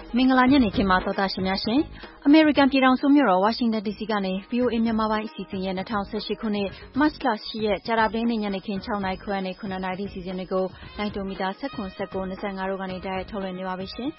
မင်္ဂလာညနေခင်းပါသောတာရှင်များရှင်အမေရိကန်ပြည်ထောင်စုမြို့တော်ဝါရှင်တန် DC ကနေ VOA မြန်မာပိုင်းအစီအစဉ်ရဲ့2018ခုနှစ်မတ်လ10ရက်ကြာသပတေးနေ့ညနေခင်း6နာရီခွဲနဲ့9နာရီအစီအစဉ်တွေကိုလိုင်းတိုမီတာ19 19 25တို့ကနေတိုက်ရိုက်ထုတ်လွှင့်နေပါပြီရှင်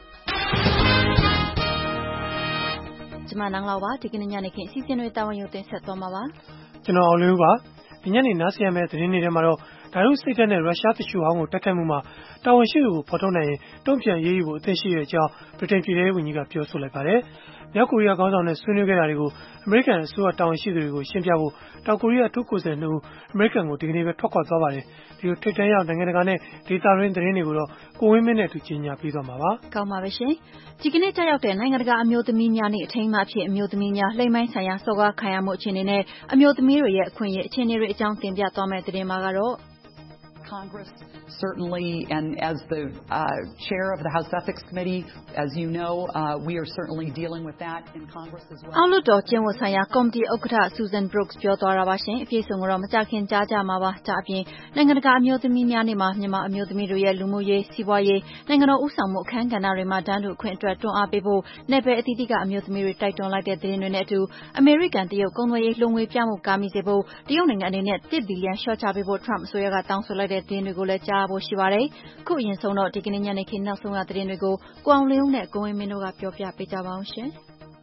ကျမနန်းလောက်ပါဒီကနေ့ညနေခင်းအစီအစဉ်တွေတာဝန်ယူတင်ဆက်သွားမှာပါကျွန်တော်အောင်လင်းပါဒီညနေနားဆင်ရမယ့်သတင်းတွေထဲမှာတော့ဒါရုစိတ်ဓာတ်နဲ့ရုရှားတချို့ဟောင်းကိုတိုက်ခိုက်မှုမှာတာဝန်ရှိသူကိုဖော်ထုတ်နိုင်ရင်တုံ့ပြန်ရေးယူဖို့အသင့်ရှိတဲ့အကြောင်းဗြိတိန်ပြည်ထောင်စုဝန်ကြီးကပြောဆိုလိုက်ပါတယ်။မြောက်ကိုရီးယားခေါင်းဆောင်နဲ့ဆွေးနွေးခဲ့တာတွေကိုအမေရိကန်အစိုးရတာဝန်ရှိသူတွေကိုရှင်းပြဖို့တောင်ကိုရီးယားအထူးကိုယ်စားလှယ်တို့အမေရိကန်ကိုဒီကနေ့ပဲထွက်ခွာသွားပါတယ်။ဒီလိုထိပ်တန်းရောက်နိုင်ငံတကာနဲ့ဒေသတွင်းသတင်းတွေကိုတော့ကိုဝင်းမင်းနဲ့အတူကြီးညာပြီးသွားမှာပါ။ကောင်းပါပဲရှင်။ဒီကနေ့ကြောက်ရောက်တဲ့နိုင်ငံတကာအမျိုးသမီးများနေ့အထိမ်းအမှတ်အဖြစ်အမျိုးသမီးများလှိမ့်မိုင်းဆိုင်ရာစော်ကားခံရမှုအခြေအနေနဲ့အမျိုးသမီးတွေရဲ့အခွင့်အရေးအခြေအနေတွေအကြောင်းတင်ပြသွားမယ့်သတင်းမှာကတော့ Congress certainly, and as the chair of the House Ethics Committee, as you know, we are certainly dealing with that in Congress as well. အောက်လွှတ်တော်ကျင်းဝတ်ဆိုင်ရာကော်မတီဥက္ကဋ္ဌ Susan Brooks ပြောသွားတာပါရှင်အပြည့်အစုံကတော့မကြခင်ကြားကြမှာပါဒါအပြင်နိုင်ငံတကာအမျိုးသမီးများနေ့မှာမြန်မာအမျိုးသမီးတွေရဲ့လူမှုရေးစီးပွားရေးနိုင်ငံတော်ဦးဆောင်မှုအခမ်းကဏ္ဍတွေမှာတန်းတူအခွင့်အတွက်တွန်းအားပေးဖို့နယ်ပယ်အသီးသီးကအမျိုးသမီးတွေတိုက်တွန်းလိုက်တဲ့သတင်းတွေနဲ့အတူအမေရိကန်တရုတ်ကုန်သွယ်ရေးလွှမ်းငွေပြမှုကာမိစေဖို့တရုတ်နိုင်ငံအနေနဲ့1 ဘီလီယံလျှော့ချပေးဖို့ Trump အစိုးရကတောင်းဆိုလိုက်တဲ့သတင်းတွေကိုလည်းကြားဖို့ရှိပါတယ်ခုအရင်ဆုံးတော့ဒီကနေ့ညနေခင်းနောက်ဆုံးရသတင်းတွေကိုကိုအောင်လင်းဦးနဲ့ကိုဝင်းမင်းတို့ကပြောပြပေးကြပါအောင်ရှင်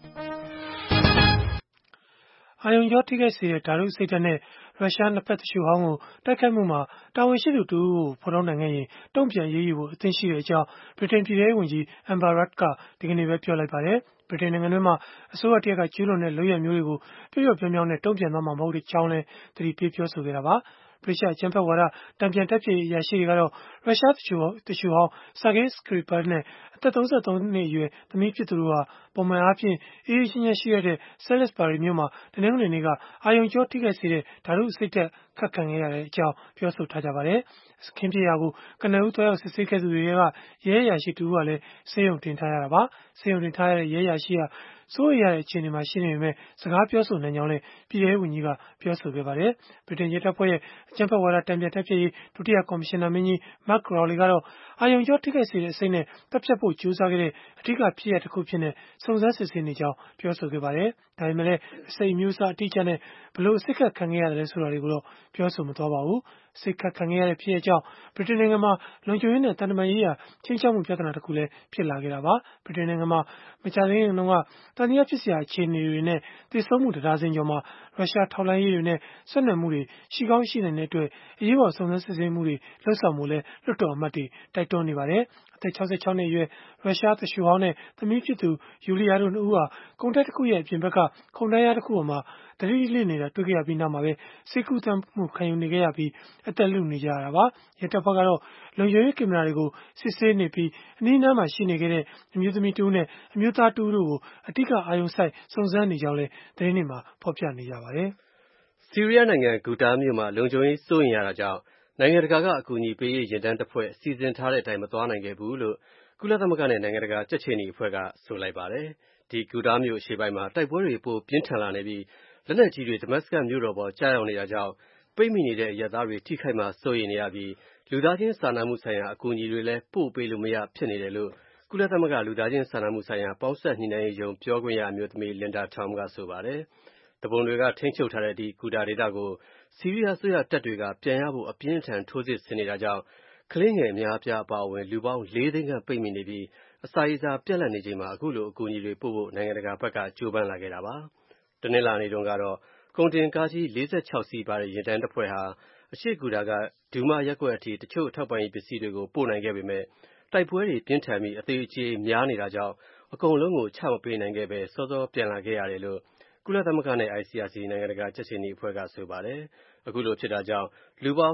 အာယုံကြောထိခိုက်စေတဲ့ဓာတုစိတ်ဓာတ်နဲ့ရုရှားနှစ်ဖက်တချို့ဟောင်းကိုတိုက်ခိုက်မှုမှာတာဝန်ရှိသူတူကိုဖော်ထုတ်နိုင်ခဲ့ရင်တုံ့ပြန်ရေးယူဖို့အသင့်ရှိတဲ့အကြောင်းဗြိတိန်ပြည်ထောင်စုဝန်ကြီး Amber Rudd ကဒီကနေ့ပဲပြောလိုက်ပါတယ်ဗြိတိန်နိုင်ငံတွင်းမှာအစိုးရတရက်ကကျူးလွန်တဲ့လုပ်ရမျိုးတွေကိုပြောပြောင်းနဲ့တုံ့ပြန်သွားမှာမဟုတ်တဲ့အကြောင်းလည်းသတိပေးပြောဆိုခဲ့တာပါဗြိတိန်အကြမ်းဖက်ဝါဒတံပြန်တက်ပြေအရာရှိတွေကတော့ရုရှားတချို့ဟောင်း Sergei Skripal နဲ့အသက်33နှစ်အရွယ်သမီးဖြစ်သူတို့ဟာပုံမှန်အားဖြင့်အေးအေးချမ်းချမ်းရှိရတဲ့ Salisbury မြို့မှာတနင်္ဂနွေနေ့ကအာယုံကြောထိခိုက်စေတဲ့ဓာတုအဆိပ်ဓာတ်ခတ်ခံခဲ့ရတဲ့အကြောင်းပြောဆိုထားကြပါတယ်။အခင်းဖြစ်ရာကိုကနဦးသွားရောက်စစ်ဆေးခဲ့သူတွေကရဲအရာရှိတူကလည်းဆေးရုံတင်ထားရတာပါ။ဆေးရုံတင်ထားရတဲ့ရဲအရာရှိဟာစိုးရိမ်ရတဲ့အခြေအနေမှာရှိနေပေမဲ့စကားပြောဆိုနိုင်ကြောင်းလည်းပြည်ထောင်စုဝန်ကြီးကပြောဆိုခဲ့ပါတယ်။ဗြိတိန်ရဲတပ်ဖွဲ့ရဲ့အကြမ်းဖက်ဝါဒတံပြန်တက်ပြေးဒုတိယကော်မရှင်နာမင်းကြီး Mark Rowley ကတော့အာယုံကြောထိခိုက်စေတဲ့အဆိပ်နဲ့တပ်ဖြတ်ဖို့ကြိုးစားခဲ့တဲ့အထူးဖြစ်ရပ်တစ်ခုဖြစ်နေစုံစမ်းစစ်ဆေးနေကြောင်းပြောဆိုခဲ့ပါတယ်။ဒါပေမဲ့လည်းအဆိပ်မျိုးစားအတိအကျနဲ့ဘလို့အဆိပ်ခတ်ခံခဲ့ရတယ်ဆိုတာတွေကိုတော့ပြောဆိုမသွားပါဘူး။စိတ်ခတ်ခံခဲ့ရတဲ့ဖြစ်ရပ်ကြောင့်ဗြိတိန်နိုင်ငံမှာလုံခြုံရေးနဲ့တန်တမာရေးရာချင်းချောက်မှုပြဿနာတစ်ခုလည်းဖြစ်လာခဲ့တာပါဗြိတိန်နိုင်ငံမှာမကြာသေးခင်တုန်းကတန်တရားဖြစ်စရာအခြေအနေတွေနဲ့တည်ဆုံမှုတဒါဇင်ကျော်မှာရုရှားထောက်လှမ်းရေးတွေနဲ့ဆက်နွယ်မှုတွေရှိကောင်းရှိနိုင်တဲ့အတွက်အရေးပေါ်စုံစမ်းစစ်ဆေးမှုတွေလှုပ်ဆောင်မှုလဲလွှတ်တော်အမတ်တွေတိုက်တွန်းနေပါတယ်အသက်66နှစ်အရွယ်ရုရှားသရှူဟောင်းနဲ့သမီးဖြစ်သူယူလီယာတို့နှစ်ဦးဟာကုန်တိုက်တစ်ခုရဲ့အပြင်ဘက်ကခုံတန်းရားတစ်ခုပေါ်မှာတတိလိနေတာတွေ့ခဲ့ရပြီးနောက်မှာပဲစိတ်ကူးသမ်းမှုခံယူနေခဲ့ရပြီးအသက်လုနေကြရတာပါရဲတပ်ဖွဲ့ကတော့လုံခြုံရေးကင်မရာတွေကိုစစ်ဆေးနေပြီးအနီးအနားမှာရှိနေခဲ့တဲ့အမျိုးသမီးတူနဲ့အမျိုးသားတူတို့ကိုအဓိကအာရုံစိုက်စုံစမ်းနေကြောင်းလည်းသတင်းတွေမှာဖော်ပြနေကြပါတယ်ဆီးရီးယားနိုင်ငံဂူတာမြို့မှာလုံခြုံရေးစိုးရိမ်ရတာကြောင့်နိုင်ငံတကာကအကူအညီပေးရေးရင်တန်းတစ်ဖွဲ့စီစဉ်ထားတဲ့အတိုင်းမသွားနိုင်ခဲ့ဘူးလို့ကုလသမဂ္ဂနဲ့နိုင်ငံတကာကြက်ခြေနီအဖွဲ့ကဆိုလိုက်ပါတယ်ဒီဂူတာမြို့အရှေ့ပိုင်းမှာတိုက်ပွဲတွေပိုပြင်းထန်လာနေပြီးလက်နက်ကြီးတွေဒမတ်စကတ်မြို့တော်ပေါ်ကြားရောက်နေတာကြောင့်ပိတ်မိနေတဲ့အရပ်သားတွေထိခိုက်မှာစိုးရိမ်နေရပြီးလူသားချင်းစာနာမှုဆိုင်ရာအကူအညီတွေလည်းပို့ပေးလို့မရဖြစ်နေတယ်လို့ကုလသမဂ္ဂလူသားချင်းစာနာမှုဆိုင်ရာပေါင်းစပ်ညှိနှိုင်းရေးရုံးပြောခွင့်ရအမျိုးသမီးလင်ဒါထောမ်ကဆိုပါတယ်တပုံတွေကထိန်းချုပ်ထားတဲ့ဒီဂူတာဒေသကိုဆီးရီးယားအစိုးရတပ်တွေကပြန်ရဖို့အပြင်းထန်ထိုးစစ်ဆင်နေတာကြောင့်ကလေးငယ်အများအပြားအပါအဝင်လူပေါင်း4 သိန်းခန့်ပိတ်မိနေပြီးအစာရေစာပြတ်လတ်နေချိန်မှာအခုလိုအကူအညီတွေပို့ဖို့နိုင်ငံတကာဘက်ကကြိုးပမ်းလာခဲ့တာပါတနင်္လာနေ့တုန်းကတော့ကုန်တင်ကားကြီး46စီးပါတဲ့ယာဉ်တန်းတစ်ဖွဲ့ဟာအရှိဂူတာကဒူးမရပ်ကွက်အထိတချို့ထောက်ပံ့ရေးပစ္စည်းတွေကိုပို့နိုင်ခဲ့ပေမဲ့တိုက်ပွဲတွေပြင်းထန်ပြီးအသေးအကျေများနေတာကြောင့်အကုန်လုံးကိုချမပေးနိုင်ခဲ့ပဲစောစောပြန်လာခဲ့ရတယ်လို့ကုလသမဂ္ဂနဲ့ ICRC နိုင်ငံတကာကြက်ခြေနီအဖွဲ့ကဆိုပါတယ်အခုလိုဖြစ်တာကြောင့်လူပေါင်း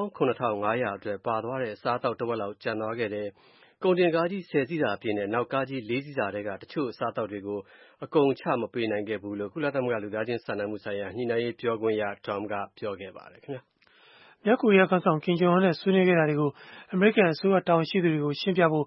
27,500 အတွက်ပါသွားတဲ့အစားအသောက်တစ်ဝက်လောက်ကျန်သွားခဲ့တယ်ကုန်တင်ကားကြီး10စီးသာအပြင်နဲ့နောက်ကားကြီး4စီးသာတွေကတချို့အစားအသောက်တွေကိုအကုန်ချမပေးနိုင်ခဲ့ဘူးလို့ကုလသမဂ္ဂလူသားချင်းစာနာမှုဆိုင်ရာညှိနှိုင်းရေးပြောခွင့်ရ Tom ကပြောခဲ့ပါတယ်ခင်ဗျာမြောက်ကိုရီးယားခေါင်းဆောင်ကင်ဂျုံအွန်းနဲ့ဆွေးနွေးခဲ့တာတွေကိုအမေရိကန်အစိုးရတာဝန်ရှိသူတွေကိုရှင်းပြဖို့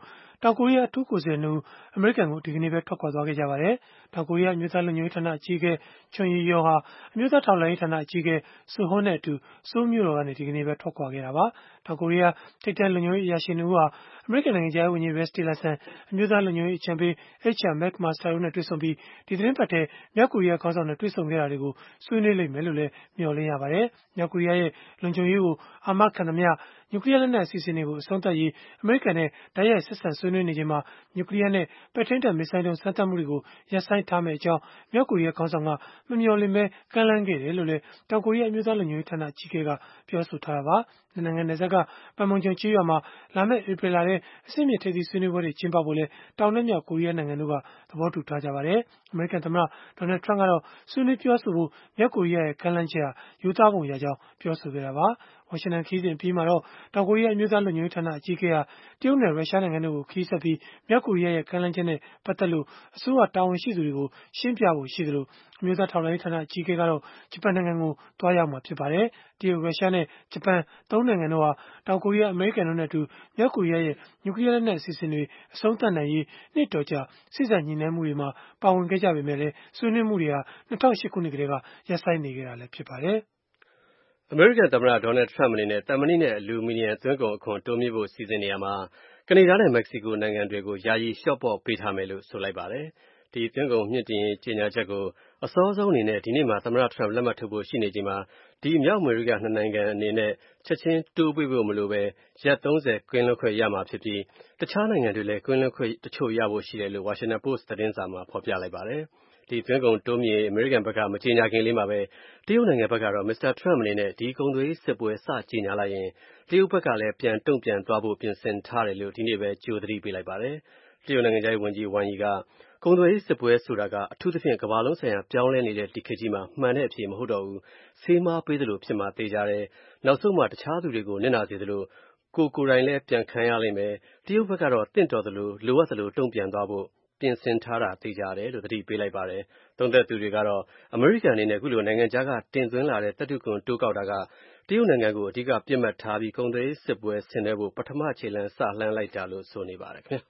တောင်ကိုရီးယားအထူးကိုယ်စားလှယ် အမေရိကန်ကိုဒီကနေ့ပဲထွက်ခွာသွားခဲ့ကြပါတယ်။ တောင်ကိုရီးယားအမျိုးသားလုံခြုံရေးဌာနအကြီးအကဲ Chung Eui-yong ဟာ အမျိုးသားထောက်လှမ်းရေးဌာနအကြီးအကဲ Suh-hoon နဲ့အတူ ဆိုးလ်မြို့တော်ကနေ ဒီကနေ့ပဲထွက်ခွာခဲ့တာပါ။ တောင်ကိုရီးယားထိပ်တန်းလုံခြုံရေးအရာရှိ 2 ဦးဟာ အမေရိကန်နိုင်ငံခြားရေးဝန်ကြီး Rex Tillerson, အမျိုးသားလုံခြုံရေးအကြံပေး HR McMaster တို့နဲ့တွေ့ဆုံပြီး ဒီသီတင်းပတ်ထဲ မြောက်ကိုရီးယားခေါင်းဆောင်နဲ့တွေ့ဆုံခဲ့တာတွေကို ဆွေးနွေးလိမ့်မယ်လို့လည်း မျှော်လင့်ရပါတယ်။ မြောက်ကိုရီးယားရဲ့လုံခြုံရေးကိုအာမခံသမျှ နျူကလီးယားလက်နက်အစီအစဉ်တွေကိုအဆုံးသတ်ရေး အမေရိကန်နဲ့တိုက်ရိုက်ဆက်ဆံဆွေးနွေးနေချိန်မှာ နျူကလီးယားနဲ့ ပဲ့ထိန်းတပ်မစ်ဇိုင်းဒုံးစမ်းသပ်မှုတွေကို ရပ်ဆိုင်းထားမယ့်အကြောင်း မြောက်ကိုရီးယားခေါင်းဆောင်က မမျှော်လင့်ပဲ ကမ်းလှမ်းခဲ့တယ်လို့လည်း တောင်ကိုရီးယားအမျိုးသားလုံခြုံရေးဌာနအကြီးအကဲက ပြောဆိုထားတာပါ။ နှစ်နိုင်ငံနယ်စပ်က Panmunjom ကျေးရွာမှာ လာမယ့်ဧပြီလထဲ အဆင့်မြင့်ထိပ်သီးဆွေးနွေးပွဲတွေကျင်းပဖို့လည်း တောင်နဲ့မြောက်ကိုရီးယားနိုင်ငံတို့က သဘောတူထားကြပါတယ်။ အမေရိကန်သမ္မတ Donald Trump ကတော့ ဆွေးနွေးပြောဆိုဖို့ မြောက်ကိုရီးယားရဲ့ကမ်းလှမ်းချက်ဟာ ရိုးသားပုံရကြောင်းပြောဆိုခဲ့တာပါ။ ဝါရှင်တန်ခရီးစဉ်အပြီးမှာတော့ တောင်ကိုရီးယားအမျိုးသားလုံခြုံရေးဌာနအကြီးအကဲဟာ တရုတ်နဲ့ရုရှားနိုင်ငံတို့ကိုခရီးဆက်ပြီး မြောက်ကိုရီးယားရဲ့ကမ်းလှမ်းချက်နဲ့ပတ်သက်လို့ အစိုးရတာဝန်ရှိသူတွေကိုရှင်းပြဖို့ရှိသလို အမျိုးသားထောက်လှမ်းရေးဌာနအကြီးအကဲကတော့ ဂျပန်နိုင်ငံကိုသွားရောက်မှာဖြစ်ပါတယ်။ တရုတ်၊ ရုရှားနဲ့ ဂျပန် ၃ နိုင်ငံတို့ဟာ တောင်ကိုရီးယား၊ အမေရိကန်တို့နဲ့အတူ မြောက်ကိုရီးယားရဲ့ နျူကလီးယားလက်နက်အစီအစဉ်တွေအဆုံးသတ်နိုင်ရေး နှစ်အတော်ကြာစေ့စပ်ညှိနှိုင်းမှုတွေမှာပါဝင်ခဲ့ကြပေမဲ့လည်း ဆွေးနွေးမှုတွေဟာ ၂၀၀၈ ခုနှစ်ကတည်းကရပ်ဆိုင်းနေခဲ့တာလည်းဖြစ်ပါတယ်။အမေရိကန်သမ္မတ Donald Trump အနေနဲ့ သံမဏိနဲ့ အလူမီနီယံသွင်းကုန်အခွန်တိုးမြှင့်ဖို့စီစဉ်နေရာမှာ ကနေဒါနဲ့ မက္ကဆီကိုနိုင်ငံတွေကို ယာယီလျှော့ပေါ့ပေးထားမယ်လို့ဆိုလိုက်ပါတယ်။ ဒီသွင်းကုန်မြှင့်တင်ရေးကြေညာချက်ကို အစောဆုံးအနေနဲ့ ဒီနေ့မှာ သမ္မတ Trump လက်မှတ်ထိုးဖို့ရှိနေချိန်မှာ ဒီမြောက်အမေရိက နှစ်နိုင်ငံအနေနဲ့ ချက်ချင်းတိုးပေးဖို့မလိုဘဲ ရက် ၃၀ ကင်းလွတ်ခွင့်ရမှာဖြစ်ပြီး တခြားနိုင်ငံတွေလည်း ကင်းလွတ်ခွင့်တချို့ရဖို့ရှိတယ်လို့ Washington Post သတင်းစာမှာဖော်ပြလိုက်ပါတယ်။ ဒီသွင်းကုန်တိုးမြှင့်ရေး အမေရိကန်ဘက်ကမကြေညာခင်လေးမှာပဲ တရုတ်နိုင်ငံဘက်ကတော့ Mr. Trump အနေနဲ့ ဒီကုန်သွယ်ရေးစစ်ပွဲစကြေညာလိုက်ရင် တရုတ်ဘက်ကလည်း ပြန်တုံ့ပြန်သွားဖို့ပြင်ဆင်ထားတယ်လို့ ဒီနေ့ပဲကြိုသတိပေးလိုက်ပါတယ်။ တရုတ်နိုင်ငံခြားရေးဝန်ကြီး Wang Yi က ကုန်သွယ်ရေးစစ်ပွဲဆိုတာက အထူးသဖြင့်ကမ္ဘာလုံးဆိုင်ရာပြောင်းလဲနေတဲ့ဒီခေတ်ကြီးမှာ မှန်တဲ့အဖြေမဟုတ်တော့ဘူး။ ဆေးမှားပေးသလိုဖြစ်မှာသေချာတယ်။ နောက်ဆုံးမှာ တခြားသူတွေကိုနစ်နာစေသလို ကိုယ်တိုင်လည်းပြန်ခံရလိမ့်မယ်။ တရုတ်ဘက်ကတော့ သင့်တော်သလိုလိုအပ်သလိုတုံ့ပြန်သွားဖို့ပြင်ဆင်ထားတာသေချာတယ်လို့ သတိပေးလိုက်ပါတယ်။ သုံးသပ်သူတွေကတော့ အမေရိကန်အနေနဲ့ အခုလိုနိုင်ငံခြားကတင်သွင်းလာတဲ့သတ္တုခွန်တိုးကောက်တာက တရုတ်နိုင်ငံကိုအဓိကပစ်မှတ်ထားပြီးကုန်သွယ်ရေးစစ်ပွဲဆင်နွှဲဖို့ပထမခြေလှမ်းစလှမ်းလိုက်တာလို့ဆိုနေပါတယ်ခင်ဗျာ။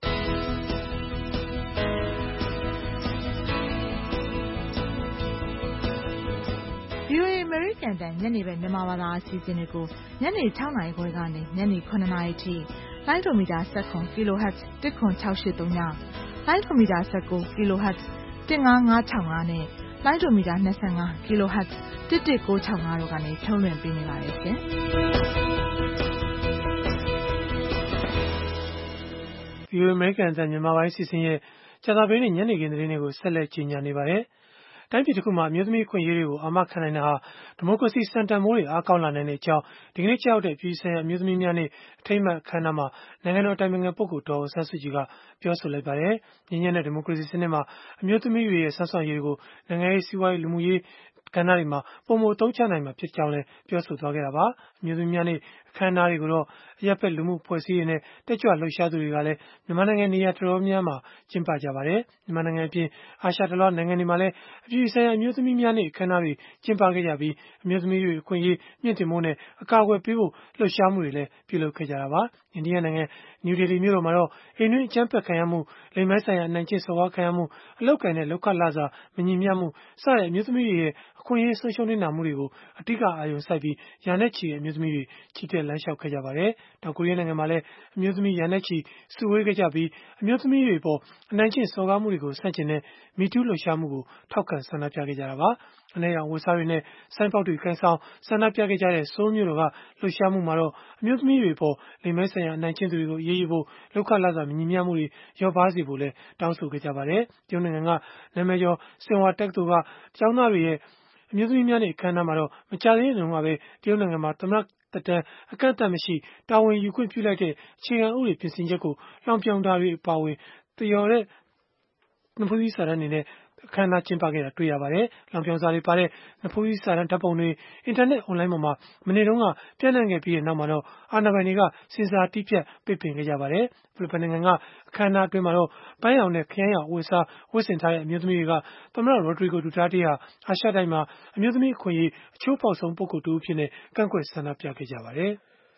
VOA အမေရိကန်တန်ညနေပဲမြန်မာဘာသာအစီအစဉ်တွေကိုညနေ 6 နာရီခွဲကနေညနေ 9 နာရီထိလိုင်းဒိုမီတာ17 kHz 10683ညလိုင်းဒိုမီတာ19 kHz 15565နဲ့လိုင်းဒိုမီတာ25 kHz 11965တို့ကနေထုတ်လွှင့်ပေးနေပါတယ်ရှင်။ VOA အမေရိကန်တန်မြန်မာပိုင်းအစီအစဉ်ရဲ့ကြာသပတေးနေ့ညနေခင်းသတင်းတွေကိုဆက်လက်ကြီးညာနေပါတယ်။ တိုင်းပြည်တစ်ခုမှာအမျိုးသမီးအခွင့်အရေးတွေကိုအာမခံနိုင်တာဟာဒီမိုကရေစီစံတန်ဖိုးတွေအားကောင်းလာနိုင်တဲ့အကြောင်းဒီကနေ့ကျရောက်တဲ့အပြည်ပြည်ဆိုင်ရာအမျိုးသမီးများနေ့အထိမ်းအမှတ်အခမ်းအနားမှာနိုင်ငံတော်အတိုင်ပင်ခံပုဂ္ဂိုလ်ဒေါ်အောင်ဆန်းစုကြည်ကပြောဆိုလိုက်ပါတယ်။ ငြိမ်းချမ်းတဲ့ဒီမိုကရေစီစနစ်မှာအမျိုးသမီးတွေရဲ့စွမ်းဆောင်ရည်တွေကိုနိုင်ငံရေးစီးပွားရေးလူမှုရေးကဏ္ဍတွေမှာပိုမိုအသုံးချနိုင်မှာဖြစ်ကြောင်းလည်းပြောဆိုသွားခဲ့တာပါ။ အမျိုးသမီးများနေ့အခမ်းအနားတွေကိုတော့အရပ်ဘက်လူမှုအဖွဲ့အစည်းတွေနဲ့တက်ကြွလှုပ်ရှားသူတွေကလည်းမြန်မာနိုင်ငံနေရာတော်တော်များများမှာကျင်းပကြပါတယ်။ မြန်မာနိုင်ငံအပြင်အာရှတလွှားနိုင်ငံတွေမှာလည်းအပြည်ပြည်ဆိုင်ရာအမျိုးသမီးများနေ့အခမ်းအနားတွေကျင်းပခဲ့ကြပြီးအမျိုးသမီးတွေအခွင့်အရေးမြှင့်တင်ဖို့နဲ့အကာအကွယ်ပေးဖို့လှုပ်ရှားမှုတွေလည်းပြုလုပ်ခဲ့ကြတာပါ။ အိန္ဒိယနိုင်ငံနယူးဒေလီမြို့တော်မှာတော့အိမ်တွင်းအကြမ်းဖက်ခံရမှုလိင်ပိုင်းဆိုင်ရာအနိုင်ကျင့်စော်ကားခံရမှုအလုပ်အကိုင်နဲ့လုပ်ခလစာမညီမျှမှုစတဲ့အမျိုးသမီးတွေရဲ့အခွင့်အရေးဆုံးရှုံးနစ်နာမှုတွေကိုအဓိကအာရုံစိုက်ပြီးရာနဲ့ချီတဲ့အမျိုးသမီးတွေချီတက်လမ်းလျှောက်ခဲ့ကြပါတယ်။ တောင်ကိုရီးယားနိုင်ငံမှာလည်းအမျိုးသမီးရာနဲ့ချီစုဝေးခဲ့ကြပြီးအမျိုးသမီးတွေအပေါ်အနိုင်ကျင့်စော်ကားမှုတွေကိုဆန့်ကျင်တဲ့ Me Too လှုပ်ရှားမှုကိုထောက်ခံဆန္ဒပြခဲ့ကြတာပါ။ အနက်ရောင်အဝတ်အစားတွေနဲ့ဆိုင်းဘောက်တွေကိုင်ဆောင်ဆန္ဒပြခဲ့ကြတဲ့ဆိုးလ်မြို့တော်ကလှုပ်ရှားမှုမှာတော့အမျိုးသမီးတွေအပေါ်လိင်ပိုင်းဆိုင်ရာအနိုင်ကျင့်သူတွေကိုအရေးယူဖို့လုပ်ခလစာမညီမျှမှုတွေလျော့ပါးစေဖို့လည်းတောင်းဆိုခဲ့ကြပါတယ်။ တရုတ်နိုင်ငံကနာမည်ကျော်ဆင်ဟွာတက္ကသိုလ်ကကျောင်းသားတွေရဲ့အမျိုးသမီးများနေ့အခမ်းအနားမှာတော့မကြာသေးခင်တုန်းကပဲတရုတ်နိုင်ငံမှာသမ္မတသက်တမ်းအကန့်အသတ်မရှိတာဝန်ယူခွင့်ပြုလိုက်တဲ့အခြေခံဥပဒေပြင်ဆင်ချက်ကိုလှောင်ပြောင်တာတွေအပါအဝင်သရော်တဲ့နဖူးစည်းစာတမ်းတွေနဲ့အခမ်းအနားကျင်းပခဲ့တာတွေ့ရပါတယ်။ လှောင်ပြောင်စာတွေပါတဲ့နဖူးစည်းစာတမ်းဓာတ်ပုံတွေအင်တာနက်အွန်လိုင်းပေါ်မှာမနေ့တုန်းကပြန့်နှံ့ခဲ့ပြီးနောက်မှာတော့အာဏာပိုင်တွေကဆင်ဆာတည်းဖြတ်ပိတ်ပင်ခဲ့ကြပါတယ်။ ဖိလစ်ပိုင်နိုင်ငံကအခမ်းအနားအတွင်းမှာတော့ပန်းရောင်နဲ့ခရမ်းရောင်အဝတ်အစားဝတ်ဆင်ထားတဲ့အမျိုးသမီးတွေကသမ္မတ Rodrigo Duterte ဟာအာရှတိုက်မှာအမျိုးသမီးအခွင့်အရေးအချိုးဖောက်ဆုံးပုဂ္ဂိုလ်တဦးအဖြစ်ကန့်ကွက်ဆန္ဒပြခဲ့ကြပါတယ်။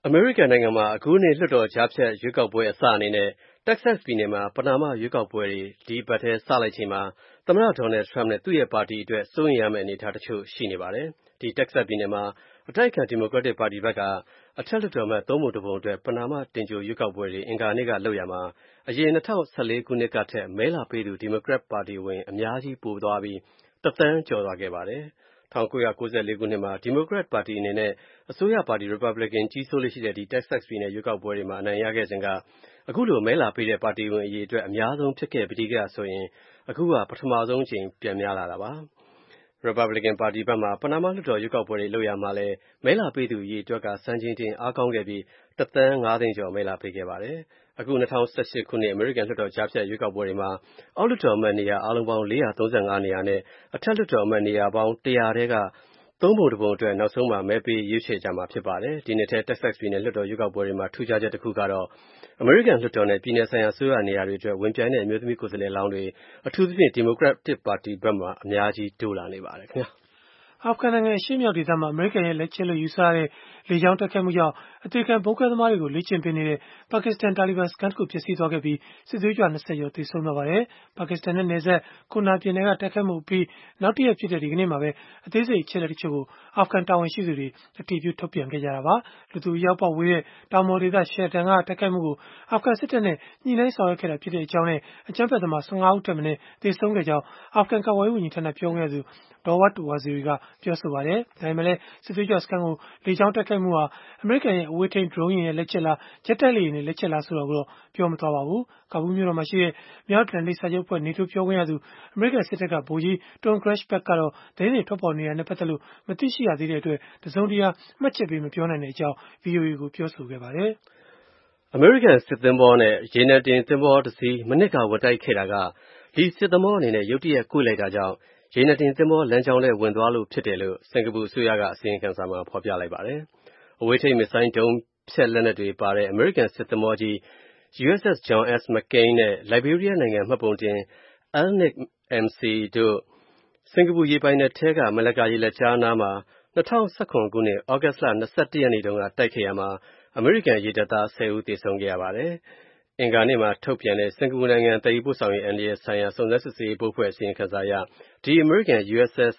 အမေရိကန်နိုင်ငံမှာအခုနှစ်လွှတ်တော်ကြားဖြတ်ရွေးကောက်ပွဲအစအနေနဲ့ Texas ပြည်နယ်မှာပဏာမရွေးကောက်ပွဲတွေဒီအပတ်ထဲစလိုက်ချိန်မှာသမ္မတ Donald Trump နဲ့သူ့ရဲ့ပါတီအတွက်စိုးရိမ်ရမယ့်အနေအထားတချို့ရှိနေပါတယ်။ဒီ Texas ပြည်နယ်မှာအတိုက်အခံ Democratic ပါတီဘက်ကအထက်လွှတ်တော်အမတ်3 ပုံ 1 ပုံအတွက်ပဏာမတင်ကြိုရွေးကောက်ပွဲတွေအင်္ဂါနေ့ကလုပ်ရာမှာအရင်2014 ခုနှစ်ကထက်မဲလာပေးသူ Democrat ပါတီဝင်အများကြီးပိုသွားပြီး1 သန်းကျော်သွားခဲ့ပါတယ်။ 1994 ခုနှစ်မှာ Democrat ပါတီအနေနဲ့အစိုးရပါတီ Republican ကြီးစိုးလေ့ရှိတဲ့ဒီ Texas ပြည်နယ်ရွေးကောက်ပွဲတွေမှာအနိုင်ရခဲ့စဉ်ကအခုလိုမဲလာပေးတဲ့ပါတီဝင်အရေအတွက်အများဆုံးဖြစ်ခဲ့ပြီးကဆိုရင်အခုကပထမဆုံးအကြိမ်ပြန်များလာတာပါ။ Republican ပါတီဘက်မှာပဏာမလွှတ်တော်ရွေးကောက်ပွဲတွေလုပ်ရာမှာလည်းမဲလာပေးသူအရေအတွက်ကစံချိန်တင်အားကောင်းခဲ့ပြီး1 သန်း 5 သိန်းကျော်မဲလာပေးခဲ့ပါတယ်။အခု2018ခုနှစ်အမေရိကန်လွှတ်တော်ကြားဖြတ်ရွေးကောက်ပွဲတွေမှာအောက်လွှတ်တော်အမတ်နေရာအားလုံးပေါင်း435နေရာနဲ့အထက်လွှတ်တော်အမတ်နေရာပေါင်း100ထဲက3 ပုံ 1 ပုံအတွက်နောက်ဆုံးမှာမဲပေးရွေးချယ်ကြမှာဖြစ်ပါတယ်။ဒီနှစ်ထဲ Texas ပြည်နယ်လွှတ်တော်ရွေးကောက်ပွဲတွေမှာထူးခြားချက်တစ်ခုကတော့အမေရိကန်လွှတ်တော်နဲ့ပြည်နယ်ဆိုင်ရာအစိုးရနေရာတွေအတွက်ဝင်ပြိုင်တဲ့အမျိုးသမီးကိုယ်စားလှယ်လောင်းတွေအထူးသဖြင့် Democratic ပါတီဘက်မှာအများကြီးတိုးလာနေပါတယ်ခင်ဗျာ။အာဖဂန်နိုင်ငံအရှေ့မြောက်ဒေသမှာအမေရိကန်ရဲ့လက်ချက်လို့ယူဆရတဲ့လေကြောင်းတိုက်ခိုက်မှုကြောင့်အသေခံဗုံးခွဲသမားတွေကိုလေ့ကျင့်ပေးနေတဲ့ပါကစ္စတန်တာလီဘန်စခန်းတစ်ခုပျက်စီးသွားခဲ့ပြီးစစ်သွေးကြွ20ကျော်သေဆုံးသွားပါတယ်။ပါကစ္စတန်နဲ့နယ်စပ်ကူနာပြည်နယ်ကတိုက်ခိုက်မှုအပြီးနောက်တစ်ရက်ဖြစ်တဲ့ဒီကနေ့မှာပဲအသေးစိတ်အချက်အလက်တချို့ကိုအာဖဂန်တာဝန်ရှိသူတွေအတည်ပြုထုတ်ပြန်ခဲ့ကြတာပါ။လူသူအရောက်ပေါက်ဝေးတဲ့တောင်ပေါ်ဒေသရှယ်တန်ကတိုက်ခိုက်မှုကိုအာဖဂန်စစ်တပ်နဲ့ညှိနှိုင်းဆောင်ရွက်ခဲ့တာဖြစ်ကြောင်းနဲ့အကြမ်းဖက်သမား15 ဦးထက်မနည်းသေဆုံးခဲ့ကြောင်းအာဖဂန်ကာကွယ်ရေးဝန်ကြီးဌာနပြောခွင့်ရသူDawud Waziri ကပြောဆိုပါတယ်။ဒါပေမဲ့လည်းစစ်သွေးကြွစခန်းကိုလေကြောင်းတိုက်ခိုက်မှုဟာအမေရိကန်ရဲ့အဝေးထိန်း drone ယာဉ်ရဲ့လက်ချက်လားဂျက်တိုက်လေယာဉ်နဲ့လက်ချက်လားဆိုတာကိုတော့ပြောမသွားပါဘူး။ကာဘူးမြို့တော်မှာရှိတဲ့မြောက်အတ္တလန်တိတ်စာချုပ်အဖွဲ့ NATO ပြောခွင့်ရသူအမေရိကန်စစ်တပ်ကဗိုလ်ကြီး Tom Girchpak ကတော့သတင်းတွေထွက်ပေါ်နေတာနဲ့ပတ်သက်လို့မသိရှိရသေးတဲ့အတွက်တစုံတရာမှတ်ချက်ပေးမပြောနိုင်ကြောင်း VOA ကိုပြောဆိုခဲ့ပါတယ်။အမေရိကန်စစ်သင်္ဘောနဲ့ရေနံတင်သင်္ဘောတစ်စီးမနှစ်ကဝင်တိုက်ခဲ့တာကဒီစစ်သင်္ဘောအနေနဲ့ရုတ်တရက်ကွေ့လိုက်တာကြောင့်ရေနံတင်သင်္ဘောလမ်းကြောင်းထဲဝင်သွားလို့ဖြစ်တယ်လို့စင်ကာပူအစိုးရကအစီရင်ခံစာမှာဖော်ပြလိုက်ပါတယ်။အဝေးထိန်းမစ်ဇိုင်းဒုံးဖျက်လက်နက်တွေပါတဲ့အမေရိကန်စစ်သင်္ဘောကြီး USS John S. McCain နဲ့ Liberia နိုင်ငံမှတ်ပုံတင် Alnic MC တို့စင်ကာပူရေပိုင်နက်ထဲကမလကာရေလက်ကြားနားမှာ2017ခုနှစ် သြဂုတ်လ21ရက်နေ့တုန်းကတိုက်ခဲ့ရာမှာအမေရိကန်ရေတပ်သား10ဦးသေဆုံးခဲ့ရပါတယ်။အင်္ဂါနေ့မှာထုတ်ပြန်တဲ့စင်ကာပူနိုင်ငံသယ်ယူပို့ဆောင်ရေးအန္တရာယ်ဆိုင်ရာစုံစမ်းစစ်ဆေးရေးဘုတ်ဖွဲ့အစီရင်ခံစာအရဒီအမေရိကန် USS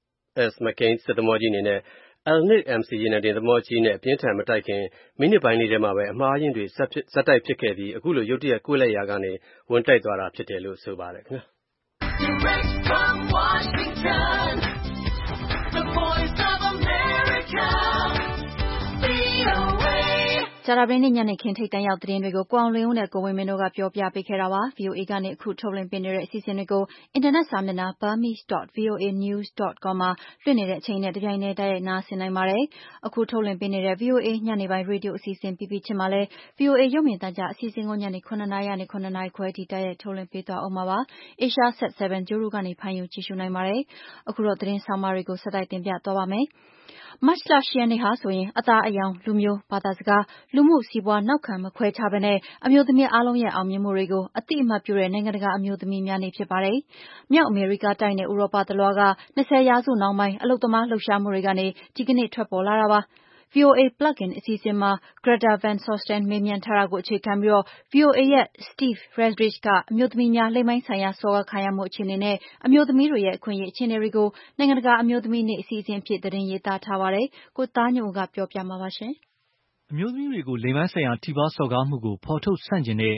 McCain စစ်သင်္ဘောကြီးအနေနဲ့Alnic MC ရေနံတင်သင်္ဘောကြီးနဲ့အပြင်းထန်မတိုက်ခင်မိနစ်ပိုင်းလေးထဲမှာပဲအမှားအယွင်းတွေဆက်တိုက်ဖြစ်ခဲ့ပြီးအခုလိုရုတ်တရက်ကွေ့လိုက်ရာကနေဝင်တိုက်သွားတာဖြစ်တယ်လို့ဆိုပါတယ်ခင်ဗျာ။ Direct from Washington, the voice of America, VOA ကြာသပတေးနေ့ညနေခင်းထိပ်တန်းရောက်သတင်းတွေကိုကိုအောင်လွင်ဦးနဲ့ကိုဝင်းမင်းတို့ကပြောပြပေးခဲ့တာပါ။ VOA ကနေအခုထုတ်လွှင့်ပေးနေတဲ့အစီအစဉ်တွေကိုအင်တာနက်စာမျက်နှာ burmese.voanews.com မှာလွှင့်နေတဲ့အချိန်နဲ့တပြိုင်တည်းတိုက်ရိုက်နားဆင်နိုင်ပါတယ်။အခုထုတ်လွှင့်ပေးနေတဲ့ VOA ညနေပိုင်းရေဒီယိုအစီအစဉ်ပြီးပြီးချင်းမှာလည်း VOA ရုပ်မြင်သံကြားအစီအစဉ်ကိုညနေ9နာရီကနေ9နာရီခွဲထိတိုက်ရိုက်ထုတ်လွှင့်ပေးသွားဦးမှာပါ။ Asia Sat 7 Guru ကနေဖမ်းယူကြည့်ရှုနိုင်ပါတယ်။အခုတော့သတင်းဆောင်မတွေကိုဆက်တိုက်တင်ပြသွားပါမယ်။မတ်လ10ရက်နေ့ဟာဆိုရင်အသားအရောင်လူမျိုးဘာသာစကားလူမှုစီးပွားနောက်ခံမခွဲခြားဘဲနဲ့အမျိုးသမီးအားလုံးရဲ့အောင်မြင်မှုတွေကိုအသိအမှတ်ပြုတဲ့နိုင်ငံတကာအမျိုးသမီးများနေ့ဖြစ်ပါတယ်။မြောက်အမေရိကတိုက်နဲ့ဥရောပတလွှားက20ရာစုနောက်ပိုင်းအလုပ်သမားလှုပ်ရှားမှုတွေကနေဒီကနေ့ထွက်ပေါ်လာတာပါ။ VOA Plug-in အစီအစဉ်မှာ Greta Van Susteren မေးမြန်းထားတာကိုအခြေခံပြီးVOA ရဲ့ Steve Redrich ကအမျိုးသမီးများလိင်ပိုင်းဆိုင်ရာစော်ကားခံရမှုအခြေအနေနဲ့အမျိုးသမီးတွေရဲ့အခွင့်အရေးအခြေအနေတွေကိုနိုင်ငံတကာအမျိုးသမီးနေ့အစီအစဉ်အဖြစ်သတင်းရေးသားထားပါတယ်။ကိုသားညွန့်ဦးကပြောပြမှာပါရှင်။အမျိုးသမီးတွေကိုလိင်ပိုင်းဆိုင်ရာထိပါးစော်ကားမှုကိုဖော်ထုတ်ဆန့်ကျင်တဲ့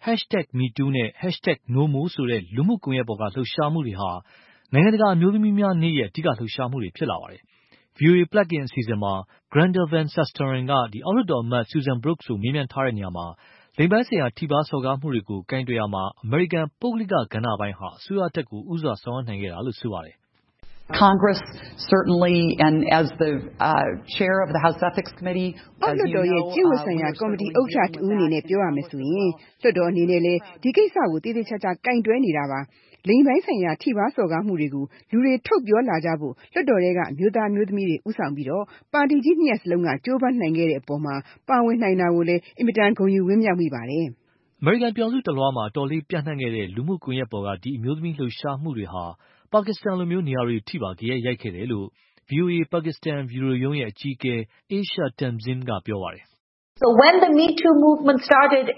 #MeToo နဲ့ #NoMo ဆိုတဲ့လူမှုကွန်ရက်ပေါ်ကလှုပ်ရှားမှုတွေဟာနိုင်ငံတကာအမျိုးသမီးများနေ့ရဲ့အဓိကလှုပ်ရှားမှုတွေဖြစ်လာပါတယ်။ VOA Plug-in အစီအစဉ်မှာ Greta Van Susteren ကအောက်လွှတ်တော်အမတ် Susan Brooks ကိုမေးမြန်းထားတဲ့နေရာမှာလိင်ပိုင်းဆိုင်ရာထိပါးစော်ကားမှုတွေကိုကိုင်တွယ်ရာမှာအမေရိကန်ပုဂ္ဂလိကကဏ္ဍပိုင်းဟာအစိုးရတပ်ကိုဦးစွာဆောင်ရွက်နိုင်ခဲ့တာလို့ဆိုပါတယ်။ Congress certainly and as the chair of the House Ethics Committee အောက်လွှတ်တော်ရဲ့ကျင့်ဝတ်ဆိုင်ရာကော်မတီဥက္ကဋ္ဌတဦးအနေနဲ့ပြောရမယ်ဆိုရင်လွှတ်တော်အနေနဲ့လည်းဒီကိစ္စကိုတည်တည်ချာချာကင်တွယ်နေတာပါ။လိင်ပိုင်းဆိုင်ရာထိပါးစော်ကားမှုတွေကိုလူတွေထုတ်ပြောလာကြဖို့လွှတ်တော်တွေကအမျိုးသားမျိုးသမီးတွေဦးဆောင်ပြီးပါတီကြီးနှစ်ရပ်စလုံးကကြိုးပမ်းနိုင်ခဲ့တဲ့အပေါ်မှာပါဝင်နိုင်တာကိုလည်းအင်မတန်ဂုဏ်ယူဝမ်းမြောက်မိပါတယ်။အမေရိကန်ပြည်ထောင်စုတလွှားမှာအတော်လေးပြန့်နှံ့ခဲ့တဲ့လူမှုကွန်ရက်ပေါ်ကဒီအမျိုးသမီးလှုပ်ရှားမှုတွေဟာပါကစ္စတန်လိုမျိုးနေရာတွေထိပါဂယက်ရိုက်ခဲ့တယ်လို့ VOA ပါကစ္စတန်ဗျူရိုရုံးရဲ့အကြီးအကဲ Asia Tamzin ကပြောပါတယ် So when the Me Too movement started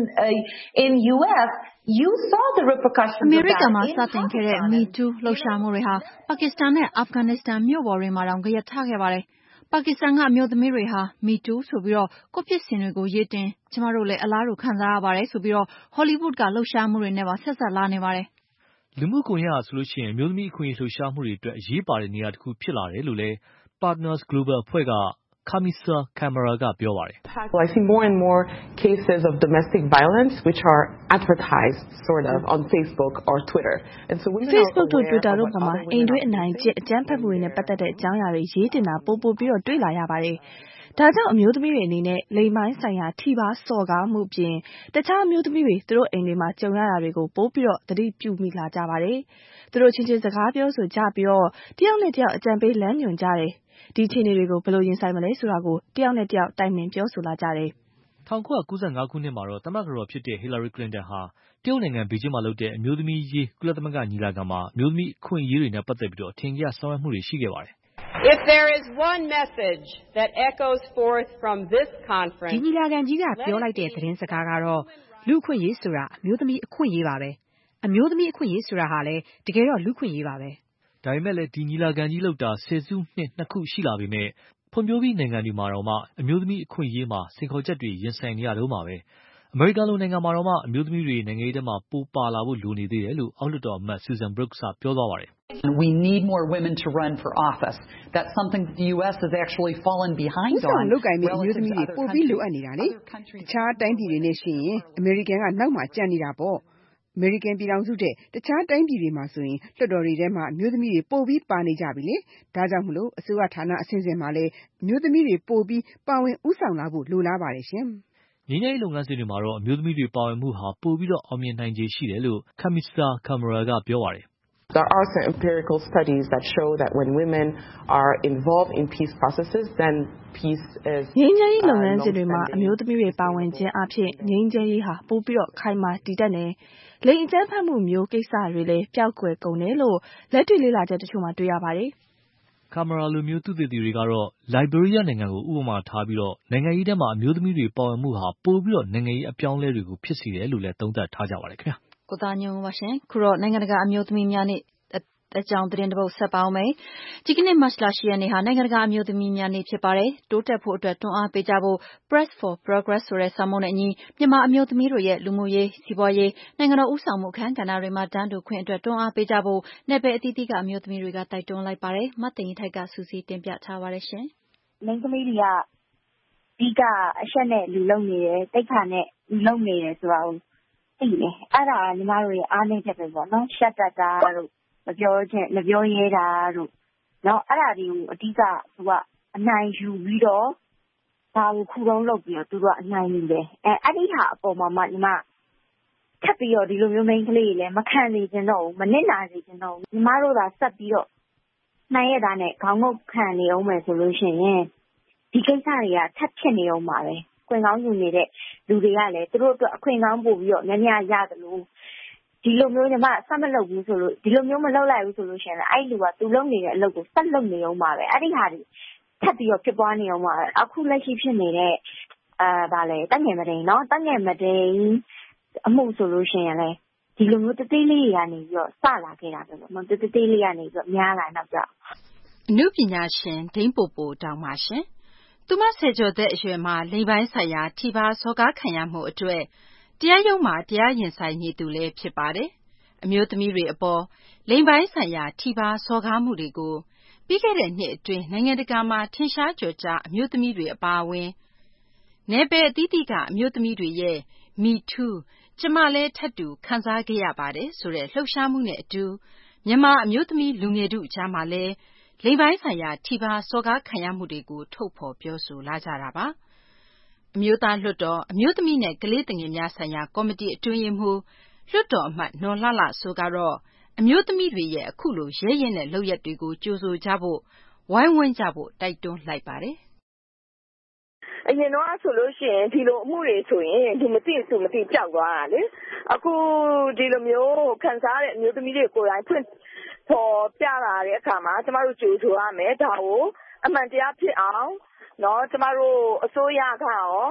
in US, you saw the repercussions of that. အမေရိကန်မှာစတင်ခဲ့တဲ့ Me Too လှုပ်ရှားမှုတွေဟာပါကစ္စတန်နဲ့အာဖဂန်နစ္စတန်မြို့ပေါ်တွေမှာတောင်ကြရထခဲ့ပါတယ်။ပါကစ္စတန်ကအမျိုးသမီးတွေဟာ Me Too ဆိုပြီးကိုယ့်ဖြစ်စဉ်တွေကိုရေးတင်ကျမတို့လည်းအလားတူခံစားရပါတယ်ဆိုပြီးဟောလိဝုဒ်ကလှုပ်ရှားမှုတွေနဲ့ပါဆက်ဆက်လာနေပါတယ်။လူမှုကွန်ရက်ဟာဆိုလို့ရှိရင်အမျိုးသမီးအခွင့်အရေးလှုပ်ရှားမှုတွေအတွက်အရေးပါတဲ့နေရာတစ်ခုဖြစ်လာတယ်လို့လည်း Partners Global အဖွဲ့ကKamisa Kamara ကပြောပါတယ်။ I see more and more cases of domestic violence which are advertised sort of on Facebook or Twitter. And so women Facebook တို့ Twitter တို့မှာအိမ်တွင်းအနိုင်ကျင့်အကြမ်းဖက်မှုတွေနဲ့ပတ်သက်တဲ့အကြောင်းအရာတွေရေးတင်တာပို့ပြီးတော့တွေ့လာရပါတယ်။ဒါကြောင့်အမျိုးသမီးတွေအနေနဲ့လိင်ပိုင်းဆိုင်ရာထိပါစော်ကားမှုပြင်တခြားအမျိုးသမီးတွေသူတို့အိမ်တွေမှာကြုံရတာတွေကိုပို့ပြီးတော့သတိပြုမိလာကြပါတယ်။သူတို့ချင်းချင်းစကားပြောဆိုကြပြီးတော့တယောက်နဲ့တယောက်အကြံပေးလမ်းညွှန်ကြတယ်။ဒီအခြေအနေတွေကိုဘယ်လိုရင်ဆိုင်မလဲဆိုတာကိုတယောက်နဲ့တယောက်တိုင်ပင်ပြောဆိုလာကြတယ်။1995ခုနှစ်မှာတော့သမ္မတကတော်ဖြစ်တဲ့ Hillary Clinton ဟာတရုတ်နိုင်ငံဘေကျင်းမှာလုပ်တဲ့အမျိုးသမီးရေးကုလသမဂ္ဂညီလာခံမှာအမျိုးသမီးအခွင့်အရေးတွေနဲ့ပတ်သက်ပြီးအထင်ကြီးဆောင်ရွက်မှုတွေရှိခဲ့ပါတယ်။ If there is one message that echoes forth from this conference ဒီညီလာခံကြီးကပြောလိုက်တဲ့သတင်းစကားကတော့လူအခွင့်အရေးဆိုတာအမျိုးသမီးအခွင့်အရေးပါပဲ။အမျိုးသမီးအခွင့်အရေးဆိုတာဟာလည်းတကယ်တော့လူအခွင့်အရေးပါပဲ။ဒါပေမဲ့လည်းဒီညီလာခံကြီးလုပ်တာဆယ်စုနှစ်2ခုရှိလာပေမဲ့ဖွံ့ဖြိုးပြီးနိုင်ငံတွေမှာတော့မှအမျိုးသမီးအခွင့်အရေးမှာစိန်ခေါ်ချက်တွေရင်ဆိုင်နေရတော့မှာပဲအမေရိကန်လိုနိုင်ငံမှာတော့မှအမျိုးသမီးတွေနိုင်ငံရေးထဲမှာပိုပါလာဖို့လိုနေသေးတယ်လို့အောက်လွှတ်တော်အမတ် Susan Brooks ကပြောသွားပါတယ်။ We need more women to run for office. That's something that the US has actually fallen behind on. လောက်ကင်မဲ့အမျိုးသမီးတွေပိုပြီးလိုအပ်နေတာလေ။တခြားတိုင်းပြည်တွေနဲ့ရှိရင်အမေရိကန်ကနောက်မှကျန်နေတာပေါ့။အမေရိကန်ပြည်ထောင်စုတဲ့တခြားတိုင်းပြည်တွေမှာဆိုရင်လွှတ်တော်တွေထဲမှာအမျိုးသမီးတွေပိုပြီးပါနေကြပြီလေ။ဒါကြောင့်မလို့အစိုးရဌာနအဆင့်ဆင့်မှာလည်းအမျိုးသမီးတွေပိုပြီးပါဝင်ဦးဆောင်လာဖို့လိုလားပါတယ်ရှင်။ငြိမ်းချမ်းရေးလုပ်ငန်းစဉ်တွေမှာတော့အမျိုးသမီးတွေပါဝင်မှုဟာပိုပြီးအောင်မြင်နိုင်ခြေရှိတယ်လို့ Kamisa Kamara ကပြောပါတယ်။ There are some empirical studies that show that when women are involved in peace processes, then peace is ငြိမ်းချမ်းရေးလုပ်ငန်းစဉ်တွေမှာအမျိုးသမီးတွေပါဝင်ခြင်းအပြင်ငြိမ်းချမ်းရေးဟာပိုပြီးခိုင်မာတည်တတ်နေလိင်အကြမ်းဖက်မှုမျိုးကိစ္စတွေလည်းပျောက်ကွယ်ကုန်တယ်လို့လက်တွေ့လေ့လာချက်တချို့မှာတွေ့ရပါတယ်။ Kamara လိုမျိုးသူသေတီတွေကတော့ Liberia နိုင်ငံကိုဥပမာထားပြီးနိုင်ငံရေးထဲမှာအမျိုးသမီးတွေပါဝင်မှုဟာပိုပြီးနိုင်ငံရေးအပြောင်းအလဲတွေကိုဖြစ်စေတယ်လို့လည်းသုံးသပ်ထားကြပါတယ်ခင်ဗျာ။ကိုသားညွန့်ပါရှင်။ခုတော့နိုင်ငံတကာအမျိုးသမီးများနေ့အကြောင်းသတင်းတစ်ပုဒ်ဆက်ပါအောင်မယ်။ဒီကနေ့မတ်လ10ရက်နေ့ဟာနိုင်ငံတကာအမျိုးသမီးများနေ့ဖြစ်ပါတယ်။တိုးတက်ဖို့အတွက်တွန်းအားပေးကြဖို့ Press for Progress ဆိုတဲ့ဆောင်ပုဒ်နဲ့အညီမြန်မာအမျိုးသမီးတွေရဲ့လူမှုရေးစီးပွားရေးနိုင်ငံတော်ဦးဆောင်မှုအခမ်းကဏ္ဍတွေမှာတန်းတူခွင့်အတွက်တွန်းအားပေးကြဖို့နယ်ပယ်အသီးသီးကအမျိုးသမီးတွေကတိုက်တွန်းလိုက်ပါတယ်။မသိင်္ဂီထိုက်ကစူးစီးတင်ပြထားပါတယ်ရှင်။မိန်းကလေးတွေကအဓိကအရှက်နဲ့လူလုံနေတယ်တိတ်ခါနဲ့လူလုံနေတယ်ဆိုတာကိုသိတယ်။အဲ့ဒါကညီမတို့ရဲ့အားနည်းချက်ပဲပေါ့နော်။ရှက်တတ်တာတို့မပြောရဲတာတို့နော်အဲ့ဒါတွေကိုအဓိကသူကအနိုင်ယူပြီးတော့ဒါကိုခုတုံးလုပ်ပြီးတော့သူတို့ကအနိုင်ယူတယ်အဲ့ဒီဟာအပေါ်မှာမှညီမထပ်ပြီးတော့ဒီလိုမျိုးမိန်းကလေးတွေလည်းမခံနေကြတော့ဘူးမနစ်နာစေချင်တော့ဘူးညီမတို့သာဆက်ပြီးတော့နိုင်ရတာနဲ့ခေါင်းငုတ်ခံနေအောင်မယ်ဆိုလို့ရှိရင်ဒီကိစ္စတွေကထပ်ဖြစ်နေအောင်ပါပဲခွင့်ကောင်းယူနေတဲ့လူတွေကလည်းသူတို့အတွက်အခွင့်ကောင်းပို့ပြီးတော့များများရတယ်လို့ဒီလိုမျိုးညီမဆက်မလုပ်ဘူးဆိုလို့ဒီလိုမျိုးမလုပ်လိုက်ဘူးဆိုလို့ရှိရင်အဲ့လူကသူလုပ်နေတဲ့အလုပ်ကိုဆက်လုပ်နေအောင်ပါပဲအဲ့ဒီဟာတွေထပ်ပြီးတော့ဖြစ်ပွားနေအောင်ပါပဲအခုလက်ရှိဖြစ်နေတဲ့ဗာလေတငယ်မတိန်เนาะတငယ်မတိန်အမှုဆိုလို့ရှိရင်လည်းဒီလိုမျိုးတသေးလေးတွေကနေပြီးတော့စလာခဲ့တာပဲပေါ့နော်တသေးလေးကနေပြီးတော့များလာနောက်ကျအနုပညာရှင်ဒိန်းပိုပိုတောင်ပါရှင်သူမဆယ်ကျော်သက်အရွယ်မှာလိင်ပိုင်းဆိုင်ရာထိပါစော်ကားခံရမှုအတွက်တရားရုံးမှာတရားရင်ဆိုင်နေသူလည်းဖြစ်ပါတယ်။အမျိုးသမီးတွေအပေါ်လိင်ပိုင်းဆိုင်ရာထိပါစော်ကားမှုတွေကိုပြီးခဲ့တဲ့နှစ်အတွင်းနိုင်ငံတကာမှာထင်ရှားကျော်ကြားအမျိုးသမီးတွေအပါအဝင်နယ်ပယ်အသီးသီးကအမျိုးသမီးတွေရဲ့ Me Too ကျမလည်းထပ်တူခံစားခဲ့ရပါတယ်ဆိုတဲ့လှုပ်ရှားမှုနဲ့အတူမြန်မာအမျိုးသမီးလူငယ်ထုကြားမှာလည်းလိင်ပိုင်းဆိုင်ရာထိပါစော်ကားခံရမှုတွေကိုထုတ်ဖော်ပြောဆိုလာကြတာပါ။အမျိုးသားလွှတ်တော်အမျိုးသမီးနဲ့ကလေးသူငယ်များဆိုင်ရာကော်မတီအတွင်းရေးမှူးလွှတ်တော်အမတ်နော်လှလှစိုးကတော့အမျိုးသမီးတွေရဲ့အခုလိုရဲရဲနဲ့လုပ်ရက်တွေကိုကြိုဆိုကြဖို့ဝိုင်းဝန်းကြဖို့တိုက်တွန်းလိုက်ပါတယ်အရင်တော့ဆိုလို့ရှိရင်ဒီလိုအမှုတွေဆိုရင်ဒီမသိဆိုမသိကြောက်သွားတာလေအခုဒီလိုမျိုးခံစားရတဲ့အမျိုးသမီးတွေကိုယ်တိုင်ဖွင့်ပေါ်ပြလာတဲ့အခါမှာကျမတို့ကြိုဆိုရမယ်ဒါကိုအမှန်တရားဖြစ်အောင်เนาะကျမတို့အစိုးရကရော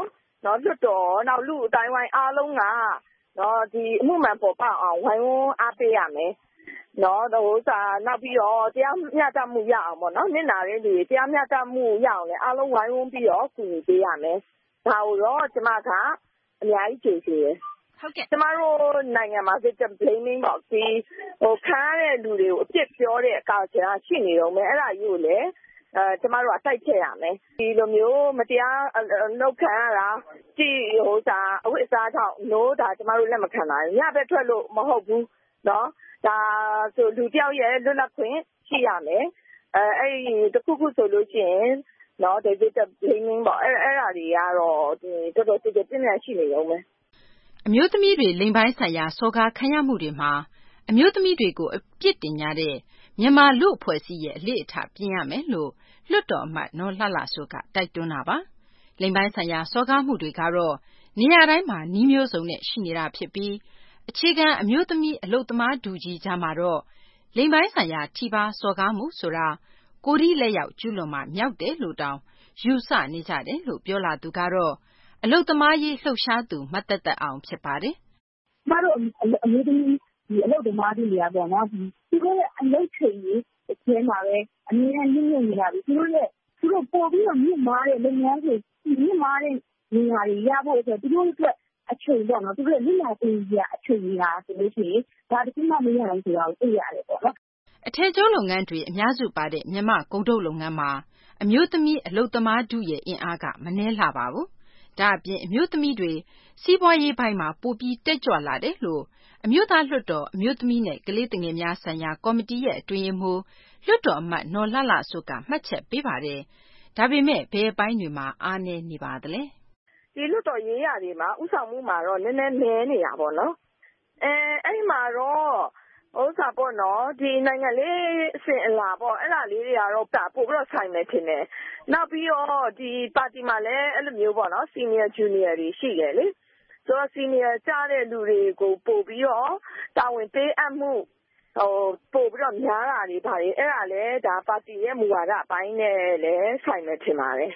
နော်လွတ်တော်နောက်လူအတိုင်းဝိုင်းအားလုံးကနော်ဒီအမှုမှန်ပေါ်ပေါက်အောင်ဝိုင်းဝန်းအားပေးရမယ်နော်နောက်ပြီးတော့တရားမျှတမှုရအောင်ပေါ့နော်နစ်နာတဲ့လူတွေတရားမျှတမှုရအောင်လည်းအားလုံးဝိုင်းဝန်းပြီးတော့ကူညီပေးရမယ်ဒါကိုတော့ကျမကအများကြီးကျေးဇူးရယ်ဟုတ်ကဲ့ကျမတို့နိုင်ငံမှာ victim blaming ပေါ့ဒီခံရတဲ့လူတွေကိုအပြစ်ပြောတဲ့အကောင့်ကျရှိနေတော့မယ်အဲ့ဒါကြီးကိုလည်းကျမတို့ကတိုက်ချက်ရမယ်ဒီလိုမျိုးမတရားနှုတ်ခံရတာကြည့်အဝတ်အစားကြောင့်ဒါကျမတို့လက်မခံနိုင်ဘူးညဘက်ထွက်လို့မဟုတ်ဘူးနော်ဒါဆိုလူတယောက်ရဲ့လွတ်လပ်ခွင့်ရှိရမယ်အဲ့ဒီတခုခုဆိုလို့ရှိရင်နော် victim blaming ပေါ့အဲ့ဒါတွေကတော့တော်တော်ပြင်းပြရှိနေရုံပဲအမျိုးသမီးတွေလိင်ပိုင်းဆိုင်ရာစော်ကားခံရမှုတွေမှာအမျိုးသမီးတွေကိုအပြစ်တင်ကြတဲ့မြန်မာလူ့အဖွဲ့အစည်းရဲ့အလေ့အထပြင်ရမယ်လို့လွှတ်တော်အမတ်နော်လှလှစိုးကတိုက်တွန်းတာပါလိင်ပိုင်းဆိုင်ရာစော်ကားမှုတွေကတော့နေရာတိုင်းမှာနှီးမျိုးစုံနဲ့ရှိနေတာဖြစ်ပြီးအခြေခံအမျိုးသမီးအလုပ်သမားဒူကြီးကြားမှာတော့လိင်ပိုင်းဆိုင်ရာထိပါစော်ကားမှုဆိုတာကိုယ်ထိလက်ရောက်ကျူးလွန်မှမြောက်တယ်လို့တောင်ယူဆနေကြတယ်လို့ပြောလာသူကတော့အလုပ်သမားရေးလှုပ်ရှားသူမတ်သက်သက်အောင်ဖြစ်ပါတယ်။ကျမတို့အမျိုးသမီးဒီအလုပ်သမားတွေကပေါ့နော်သူတို့ရဲ့အလုပ်ချိန်ကြီးအကျဉ်းမှာပဲအမြဲတမ်းညှိညွတ်နေတာပြီးသူတို့ပို့ပြီးတော့မြင့်မားတဲ့လုပ်ငန်းတွေမြင့်မားတဲ့နေရာတွေရဖို့ဆိုသူတို့အတွက်အချိန်ပေါ့နော်သူတို့ရဲ့မျက်နှာပြင်ကြီးအချိန်ကြီးလားဆိုလို့ရှိရင်ဒါတခုမှမရနိုင်ဆိုတာကိုသိရတယ်ပေါ့နော်အထည်ချုပ်လုပ်ငန်းတွေအများစုပါတဲ့မြန်မာကုန်ထုတ်လုပ်ငန်းမှာအမျိုးသမီးအလုပ်သမားထုရဲ့အင်အားကမနည်းလှပါဘူးဒါအပြင်အမျိုးသမီးတွေစီးပွားရေးပိုင်းမှာပိုပြီးတက်ကြွလာတယ်လို့အမျိုးသားလွှတ်တော်အမျိုးသမီးနဲ့ကလေးသူငယ်များဆိုင်ရာကော်မတီရဲ့အတွင်းရေးမှူးလွှတ်တော်အမတ်နော်လှလှစိုးကမှတ်ချက်ပေးပါတယ်ဒါပေမဲ့ဘယ်အပိုင်းတွေမှာအားနည်းနေပါသလဲဒီလွှတ်တော်ရေးရာတွေမှာဥဆောင်မှုမှာတော့နည်းနည်းနေတာပေါ့နော်အဲ့မှာတော့ပေါ့နော်ဒီနိုင်ငံလေးအစဉ်အလာပေါ့အဲ့ဒါလေးတွေကတော့ပို့ပြီးတော့ဆိုင်မယ်ထင်တယ်နောက်ပြီးတော့ဒီပါတီမှာလည်းအဲ့လိုမျိုးပေါ့နော် senior junior တွေရှိတယ်လေဆိုတော့ senior ကြားတဲ့လူတွေကိုပို့ပြီးတော့တာဝန်ပေးအပ်မှုပို့ပြီးတော့များတာတွေဒါတွေအဲ့ဒါလည်းဒါပါတီရဲ့မူဝါဒအပိုင်းနဲ့လည်းဆိုင်မယ်ထင်ပါတယ်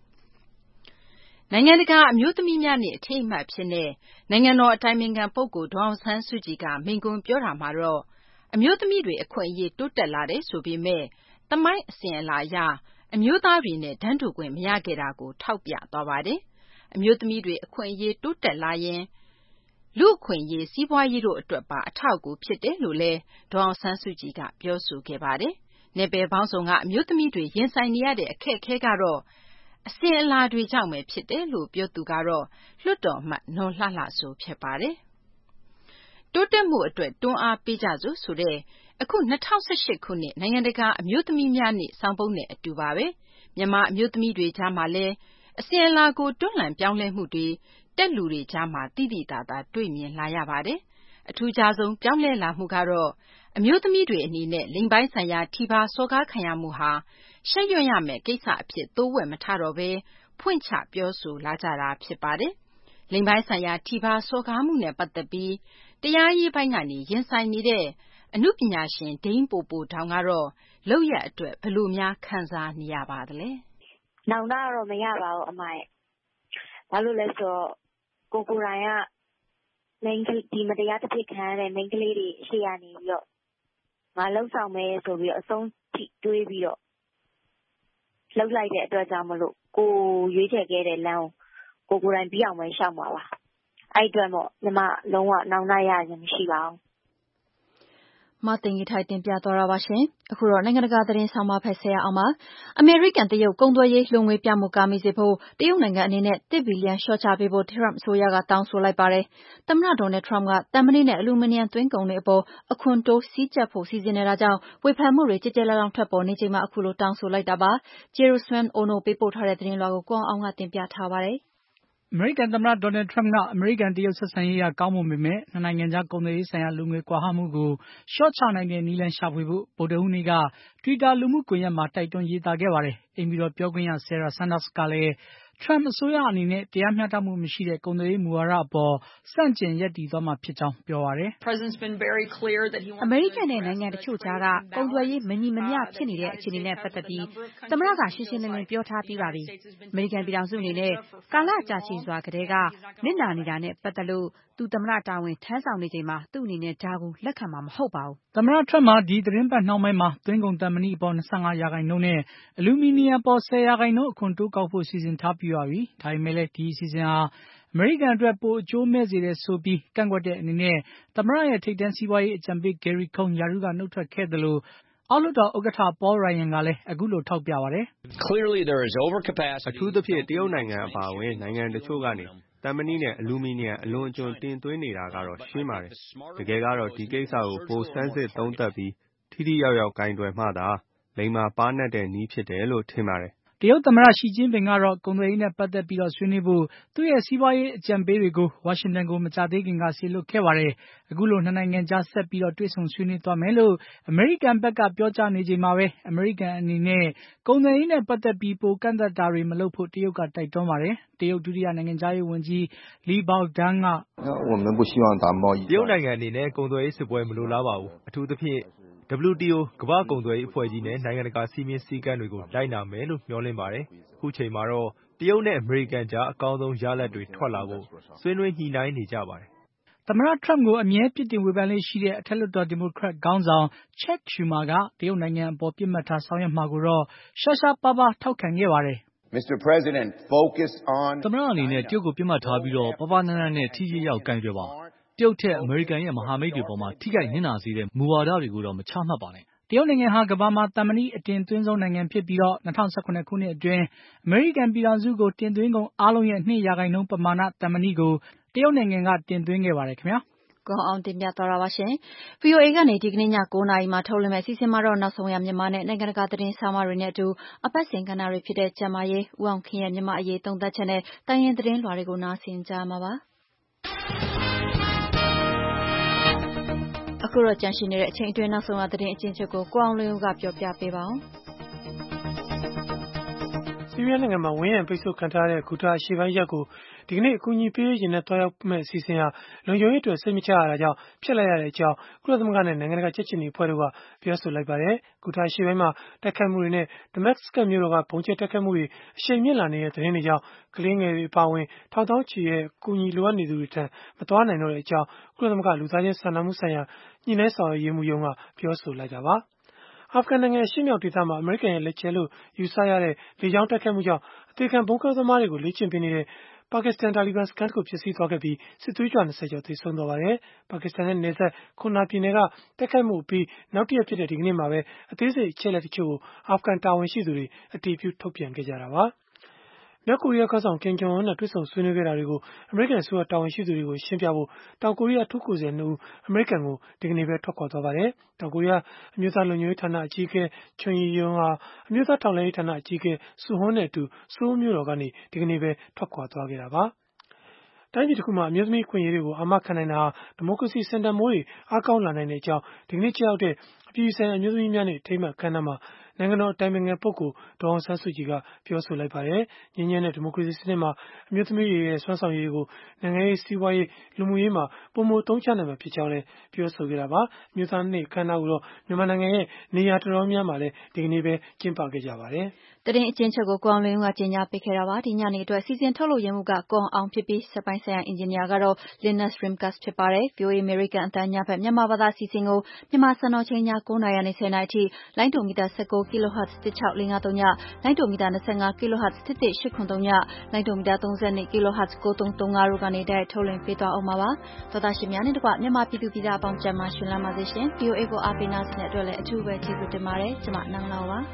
နိုင်ငံတကာအမျိုးသမီးများနေ့အထိမ်းအမှတ်ဖြစ်တဲ့နိုင်ငံတော်အတိုင်ပင်ခံပုဂ္ဂိုလ်ဒေါ်အောင်ဆန်းစုကြည်ကမိန့်ခွန်းပြောတာမှာတော့အမျိုးသမီးတွေအခွင့်အရေးတိုးတက်လာတယ်ဆိုပေမဲ့သမိုင်းအစဉ်အလာအရအမျိုးသားတွေနဲ့တန်းတူခွင့်မရခဲ့တာကိုထောက်ပြသွားပါတယ်။အမျိုးသမီးတွေအခွင့်အရေးတိုးတက်လာရင်လူ့အခွင့်အရေးစီးပွားရေးတို့အတွက်ပါအထောက်အကူဖြစ်တယ်လို့လည်းဒေါ်အောင်ဆန်းစုကြည်ကပြောဆိုခဲ့ပါတယ်။နယ်ပယ်ပေါင်းစုံကအမျိုးသမီးတွေရင်ဆိုင်နေရတဲ့အခက်အခဲကတော့အစဉ်အလာတွေကြောင့်ပဲဖြစ်တယ်လို့ပြောသူကတော့လွှတ်တော်အမတ်နော်လှလှစိုးဖြစ်ပါတယ်။တိုးတက်မှုအတွက်တွန်းအားပေးကြစို့ဆိုတဲ့အခု2018ခုနှစ်နိုင်ငံတကာအမျိုးသမီးများနေ့ဆောင်ပုဒ်နဲ့အတူပါပဲမြန်မာအမျိုးသမီးတွေကြားမှာလည်းအစဉ်အလာကိုတွန်းလှန်ပြောင်းလဲမှုတွေတက်လူတွေကြားမှာတိတိတသာတွေ့မြင်လာရပါတယ်အထူးခြားဆုံးပြောင်းလဲလာမှုကတော့အမျိုးသမီးတွေအနေနဲ့လိင်ပိုင်းဆိုင်ရာထိပါစော်ကားခံရမှုဟာရှက်ရွံ့ရမယ့်ကိစ္စအဖြစ်သိုးဝှက်မထားတော့ဘဲဖွင့်ချပြောဆိုလာကြတာဖြစ်ပါတယ်လိင်ပိုင်းဆိုင်ရာထိပါစော်ကားမှုနဲ့ပတ်သက်ပြီးတရားရေးပိုင်းကနေရင်ဆိုင်နေတဲ့အနုပညာရှင်ဒိန်းပိုပိုတောင်ကတော့လုပ်ရအတွက်ဘယ်လိုများခံစားနေရပါသလဲ။နောင်တတော့မရပါဘူးအမရဲ့။ဘာလို့လဲဆိုတော့ကိုယ်တိုင်ကဒီမတရားတစ်ဖြစ်ခံရတဲ့မိန်းကလေးတွေရှေ့ကနေပြီးတော့ငါလှုပ်ဆောင်မယ်ဆိုပြီးတော့အဆုံးထိတွေးပြီးတော့လှုပ်လိုက်တဲ့အတွက်ကြောင့်မလို့ကိုရွေးချယ်ခဲ့တဲ့လမ်းကိုကိုယ်တိုင်ပြီးအောင်ပဲရှောက်မှာပါ။အဲ့အတွက်တော့ညီမလုံးဝနောင်တရရင်မရှိပါဘူးမသိင်္ဂီထိုက်တင်ပြသွားတာပါရှင်။အခုတော့နိုင်ငံတကာသတင်းဆောင်မဖက်ဆရာအောင်ပါ။အမေရိကန်တရုတ်ကုန်သွယ်ရေးလိုငွေပြမှုကာမိစေဖို့တရုတ်နိုင်ငံအနေနဲ့1 ဘီလီယံလျှော့ချပေးဖို့ထရမ့်အစိုးရကတောင်းဆိုလိုက်ပါတယ်။သမ္မတဒေါ်နယ်ထရမ့်ကသံမဏိနဲ့အလူမီနီယံသွင်းကုန်တွေအပေါ်အခွန်တိုးစည်းကြပ်ဖို့စီစဉ်နေတာကြောင့်ဝေဖန်မှုတွေကြည်ကြဲလောင်လောင်ထွက်ပေါ်နေချိန်မှာအခုလိုတောင်းဆိုလိုက်တာပါ။ Jerusalem Ono ပေးပို့ထားတဲ့သတင်းလွှာကိုကိုအောင်ကတင်ပြထားပါတယ်။အမေရိကန်သမ္မတဒေါ်နယ်ထရမ့်ကအမေရိကန်တရုတ်ဆက်ဆံရေးအရကောင်းမွန်ပေမဲ့နှစ်နိုင်ငံကြားကုန်သွယ်ရေးဆိုင်ရာလူငွေကွာဟမှုကိုလျှော့ချနိုင်တဲ့နည်းလမ်းရှာဖွေဖို့ဗုဒ္ဓဟူးနေ့က Twitter လူမှုကွန်ရက်မှာတိုက်တွန်းရေးသားခဲ့ပါတယ်။အိမ်ဖြူတော်ပြောခွင့်ရ Sarah Sanders ကလည်းထ Trump အစိုးရအနေနဲ့တရားမျှတမှုမရှိတဲ့ကုန်သွယ်ရေးမူဝါဒအပေါ်ဆန့်ကျင်ရပ်တည်သွားမှာဖြစ်ကြောင်းပြောပါတယ်။အမေရိကန်နဲ့နိုင်ငံတချို့ကြားကကုန်သွယ်ရေးမညီမမျှဖြစ်နေတဲ့အခြေအနေနဲ့ပတ်သက်ပြီးသမ္မတကရှင်းရှင်းလင်းလင်းပြောထားပြီးပါပြီ။ အမေရိကန်ပြည်ထောင်စုအနေနဲ့ကာလကြာရှည်စွာကတည်းကနစ်နာနေတာနဲ့ပတ်သက်လို့သူသမ္မတတာဝန်ထမ်းဆောင်နေချိန်မှာသူ့အနေနဲ့ဒါကိုလက်ခံမှာမဟုတ်ပါဘူး။သမ္မတ Trump မှာဒီသတင်းပတ်နှောင်းပိုင်းမှာသွင်းကုန်သံမဏိအပေါ်25% နဲ့အလူမီနီယံပေါ်10% အခွန်တိုးကောက်ဖို့စီစဉ်ထားပြီးပါပြီ။ ဒါပေမဲ့လည်းဒီအစီအစဉ်ဟာအမေရိကန်အတွက်ပိုအကျိုးမဲ့စေတယ်ဆိုပြီးကန့်ကွက်တဲ့အနေနဲ့သမ္မတရဲ့ထိပ်တန်းစီးပွားရေးအကြံပေး Gary Cohn ရာထူးကနုတ်ထွက်ခဲ့သလိုအောက်လွှတ်တော်ဥက္ကဋ္ဌ Paul Ryan ကလည်းအခုလိုထောက်ပြပါတယ်။အထူးသဖြင့်တရုတ်နိုင်ငံအပါအဝင်နိုင်ငံတချို့ကနေသံမဏိနဲ့အလူမီနီယံအလွန်အကျွံတင်သွင်းနေတာကတော့ရှင်းပါတယ်။တကယ်ကတော့ဒီကိစ္စကိုပိုဆန်းစစ်သုံးသပ်ပြီးထိထိရောက်ရောက်ကိုင်တွယ်မှသာလိမ္မာပါးနပ်တဲ့နည်းဖြစ်တယ်လို့ထင်ပါတယ်။တရုတ်သမ္မတရှီကျင်းပင်ကတော့ကုန်သွယ်ရေးနဲ့ပတ်သက်ပြီးဆွေးနွေးဖို့သူ့ရဲ့စီးပွားရေးအကြံပေးတွေကိုဝါရှင်တန်ကိုမကြာသေးခင်ကစေလွှတ်ခဲ့ပါတယ်။အခုလိုနှစ်နိုင်ငံကြားဆက်ပြီးတွေ့ဆုံဆွေးနွေးသွားမယ်လို့အမေရိကန်ဘက်ကပြောကြားနေချိန်မှာပဲအမေရိကန်အနေနဲ့ကုန်သွယ်ရေးနဲ့ပတ်သက်ပြီးပိုကန့်သတ်တာတွေမလုပ်ဖို့တရုတ်ကတိုက်တွန်းပါတယ်။တရုတ်ဒုတိယနိုင်ငံခြားရေးဝန်ကြီး Li Baodong ကတရုတ်နိုင်ငံအနေနဲ့ကုန်သွယ်ရေးစစ်ပွဲမလိုလားပါဘူး။အထူးသဖြင့် WTO ကမ္ဘာ့ကုန်သွယ်ရေးအဖွဲ့ကြီးနဲ့နိုင်ငံတကာစည်းမျဉ်းစည်းကမ်းတွေကိုလိုက်နာမယ်လို့မျှော်လင့်ပါတယ်။အခုချိန်မှာတော့တရုတ်နဲ့အမေရိကန်ကြားအကောင်းဆုံးရလဒ်တွေထွက်လာဖို့ဆွေးနွေးညှိနှိုင်းနေကြပါတယ်။သမ္မတ Trump ကိုအမြဲပြစ်တင်ဝေဖန်လေ့ရှိတဲ့အထက်လွှတ်တော်ဒီမိုကရက်ခေါင်းဆောင် Chuck Schumer ကတရုတ်နိုင်ငံအပေါ်ပစ်မှတ်ထားဆောင်ရွက်မှာကိုတော့ရှားရှားပါးပါးထောက်ခံခဲ့ပါတယ်။သမ္မတအနေနဲ့တရုတ်ကိုပစ်မှတ်ထားပြီးပါးပါးနပ်နပ်နဲ့ထိထိရောက်ရောက်ကိုင်တွယ်ပါ။တရုတ်ထက်အမေရိကန်ရဲ့မဟာမိတ်တွေအပေါ်ထိခိုက်နစ်နာစေတဲ့မူဝါဒတွေကိုတော့မချမှတ်ပါနဲ့။တရုတ်နိုင်ငံဟာကမ္ဘာမှာသံမဏိအတင်သွင်းဆုံးနိုင်ငံဖြစ်ပြီး2017ခုနှစ်အတွင်းအမေရိကန်ပြည်ထောင်စုကိုတင်သွင်းကုန်အားလုံးရဲ့2% ပမာဏသံမဏိကိုတရုတ်နိုင်ငံကတင်သွင်းခဲ့ပါတယ်ခင်ဗျာ။ကိုအောင်တင်ပြသွားတာပါရှင်။ VOA ကနေဒီကနေ့ည9:00နာရီမှာထုတ်လွှင့်မယ့်အစီအစဉ်မှာတော့နောက်ဆုံးရမြန်မာနဲ့နိုင်ငံတကာသတင်းဆောင်းပါးတွေနဲ့အတူအပတ်စဉ်ကဏ္ဍတွေဖြစ်တဲ့ကျန်းမာရေး၊ဦးအောင်ခင်ရဲ့မြန်မာ့အရေးသုံးသပ်ချက်နဲ့တိုင်းရင်းသတင်းလွှာတွေကိုနားဆင်ကြရမှာပါ။အခုတော့ကြန့်ရှိနေတဲ့အချိန်အတွင်းနောက်ဆုံးရသတင်းအကျဉ်းချုပ်ကိုကိုအောင်လွင်ဦးကပြောပြပေးပါဦး။ဆီးရီးယားနိုင်ငံမှာဝန်းရံပိတ်ဆို့ခံထားရတဲ့ဂူတာအရှေ့ပိုင်းရပ်ကိုဒီကနေ့အကူအညီပေးရေးယာဉ်နဲ့သွားရောက်မယ့်အစီအစဉ်ဟာလုံခြုံရေးအတွက်စိတ်မချရတာကြောင့်ဖျက်လိုက်ရတဲ့အကြောင်းကုလသမဂ္ဂနဲ့နိုင်ငံတကာကြက်ခြေနီအဖွဲ့တို့ကပြောဆိုလိုက်ပါတယ်။ဂူတာအရှေ့ပိုင်းမှာတိုက်ခိုက်မှုတွေနဲ့ဒမတ်စကတ်မြို့တော်ကဗုံးကျဲတိုက်ခိုက်မှုတွေအရှိန်မြင့်လာနေတဲ့သတင်းတွေကြောင့်ကလေးငယ်တွေအပါအဝင်ထောင်သောင်းချီတဲ့အကူအညီလိုအပ်နေသူတွေထံမသွားနိုင်တော့တဲ့အကြောင်းကုလသမဂ္ဂလူသားချင်းစာနာမှုဆိုင်ရာညှိနှိုင်းဆောင်ရွက်ရေးမှူးရုံးကပြောဆိုလိုက်တာပါ။အာဖဂန်နိုင်ငံအရှေ့မြောက်ဒေသမှာအမေရိကန်ရဲ့လက်ချက်လို့ယူဆရတဲ့လေကြောင်းတိုက်ခိုက်မှုကြောင့်အသေခံဗုံးခွဲသမားတွေကိုလေ့ကျင့်ပေးနေတဲ့ပါကစ္စတန်တာလီဘန်စခန်းတခုပျက်စီးသွားခဲ့ပြီးစစ်သွေးကြွ20ကျော်သေဆုံးသွားပါတယ်။ပါကစ္စတန်နဲ့နယ်စပ်ခွန်နာပြည်နယ်ကတိုက်ခိုက်မှုအပြီးနောက်တရက်ဖြစ်တဲ့ဒီကနေ့မှာပဲအသေးစိတ်အချက်အလက်တချို့ကိုအာဖဂန်တာဝန်ရှိသူတွေအတည်ပြုထုတ်ပြန်ခဲ့ကြတာပါ။မြောက်ကိုရီးယားခေါင်းဆောင်ကင်ဂျုံအွန်းနဲ့တွေ့ဆုံဆွေးနွေးခဲ့တာတွေကိုအမေရိကန်အစိုးရတာဝန်ရှိသူတွေကိုရှင်းပြဖို့တောင်ကိုရီးယားအထူးကိုယ်စားလှယ်2ဦးအမေရိကန်ကိုဒီကနေ့ပဲထွက်ခွာသွားပါတယ်။တောင်ကိုရီးယားအမျိုးသားလုံခြုံရေးဌာနအကြီးအကဲချွန်ရီယွန်းဟာအမျိုးသားထောက်လှမ်းရေးဌာနအကြီးအကဲဆူဟွန်းနဲ့အတူဆိုးလ်မြို့တော်ကနေဒီကနေ့ပဲထွက်ခွာသွားခဲ့တာပါ။တိုင်းပြည်တခုမှာအမျိုးသမီးအခွင့်အရေးတွေကိုအာမခံနိုင်တာဟာဒီမိုကရေစီစံတန်ဖိုးတွေအားကောင်းလာနိုင်တဲ့အကြောင်းဒီကနေ့ကျရောက်တဲ့အပြည်ပြည်ဆိုင်ရာအမျိုးသမီးများနေ့အထိမ်းအမှတ်အခမ်းအနားမှာနိုင်ငံတော်အတိုင်ပင်ခံပုဂ္ဂိုလ်ဒေါ်အောင်ဆန်းစုကြည်ကပြောဆိုလိုက်ပါတယ်။ငြိမ်းချမ်းတဲ့ဒီမိုကရေစီစနစ်မှာအမျိုးသမီးတွေရဲ့စွမ်းဆောင်ရည်တွေကိုနိုင်ငံရေးစီးပွားရေးလူမှုရေးမှာပိုမိုသုံးချနိုင်မှာဖြစ်ကြောင်းလည်းပြောဆိုခဲ့တာပါ။အမျိုးသားနေ့အခမ်းအနားကိုတော့မြန်မာနိုင်ငံရဲ့နေရာတော်တော်များများမှာလည်းဒီကနေ့ပဲကျင်းပခဲ့ကြပါတယ်။သတင်းအကျဉ်းချုပ်ကိုကိုအောင်လွင်ဦးကကြီးညာပေးခဲ့တာပါ။ဒီညနေအတွက်စီစဉ်ထုတ်လုပ်ရမှုကကိုအောင်ဖြစ်ပြီးစက်ပိုင်းဆိုင်ရာအင်ဂျင်နီယာကတော့ Linus Rimkus ဖြစ်ပါတယ်။ VOA အမေရိကန်အသံညဘက်မြန်မာဘာသာအစီအစဉ်ကိုမြန်မာစံတော်ချိန်ည9:00နာရီကနေ10:00နာရီအထိလိုင်းဒိုမီတာ19 kHz 16553ညလိုင်းဒိုမီတာ25 kHz 11883ညလိုင်းဒိုမီတာ32 kHz 9335တို့ကနေတိုက်ထုတ်လွှင့်ပေးသွားအောင်ပါ။သောတာရှင်များနဲ့တကွမြန်မာပြည်သူပြည်သားအပေါင်းကျန်းမာရှင်လန်းပါစေရှင်။ VOA ကိုအားပေးနာဆင်တဲ့အတွက်လည်းအထူးပဲကျေးဇူးတင်ပါတယ်။ကျွန်မနန်းလောင်ပါ။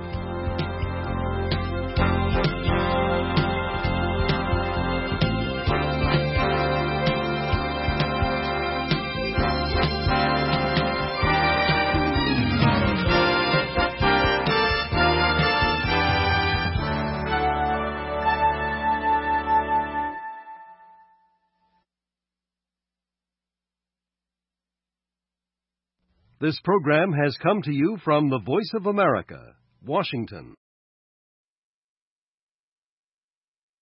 This program has come to you from the Voice of America, Washington.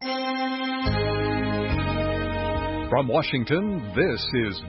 From Washington, this is